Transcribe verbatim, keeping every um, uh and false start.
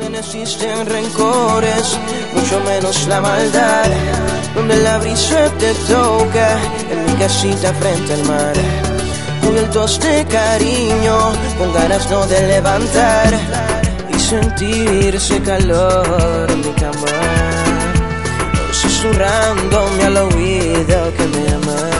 donde no existen rencores, mucho menos la maldad, donde la brisa te toca, en mi casita frente al mar, cubiertos de cariño, con ganas no de levantar y sentir ese calor en mi cama, susurrándome al oído que me amas.